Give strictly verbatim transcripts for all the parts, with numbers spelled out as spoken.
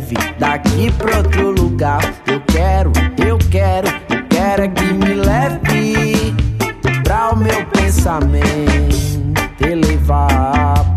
leve daqui pra outro lugar. Eu quero, eu quero, eu quero é que me leve pra o meu pensamento elevar.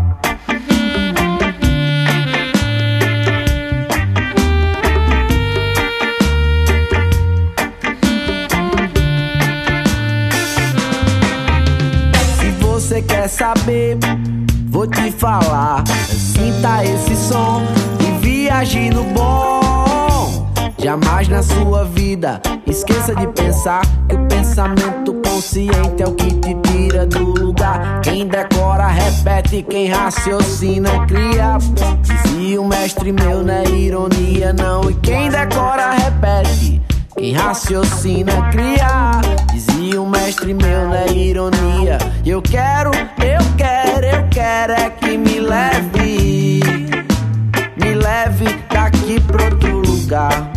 Se você quer saber, vou te falar. Sinta esse som e viaje no bom. Jamais na sua vida esqueça de pensar que o pensamento consciente é o que te tira do lugar. Quem decora repete, quem raciocina cria. Dizia um mestre meu, não é ironia não. E quem decora repete, quem raciocina cria. Dizia um mestre meu, não é ironia. Eu quero, eu quero, eu quero é que me leve, me leve daqui pra outro lugar.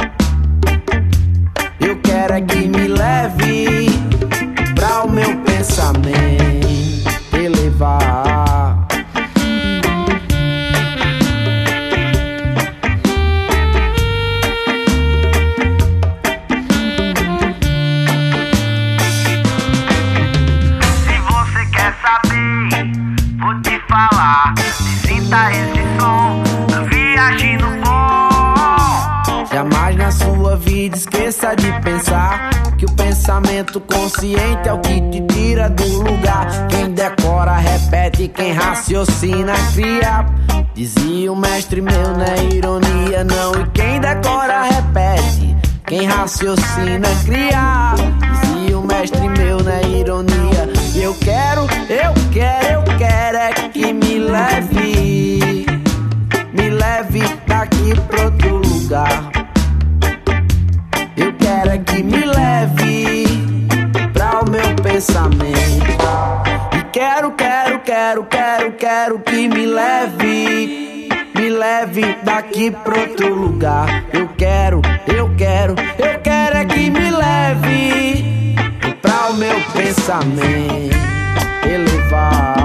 Eu quero é que me leve pra o meu pensamento elevar. Se você quer saber, vou te falar. Sinta esse som, viaje no bom. Jamais na sua vida esqueça de pensar que o pensamento consciente é o que te tira do lugar. Quem decora repete, quem raciocina cria. Dizia um mestre meu, não é ironia não. E quem decora repete, quem raciocina cria. Dizia um mestre meu, não é ironia. E eu quero, eu quero, eu quero é que me leve, me leve daqui pra outro lugar. Eu quero é que me leve pra o meu pensamento. E quero, quero, quero, quero, quero que me leve, me leve daqui pra outro lugar. Eu quero, eu quero, eu quero é que me leve pra o meu pensamento elevar.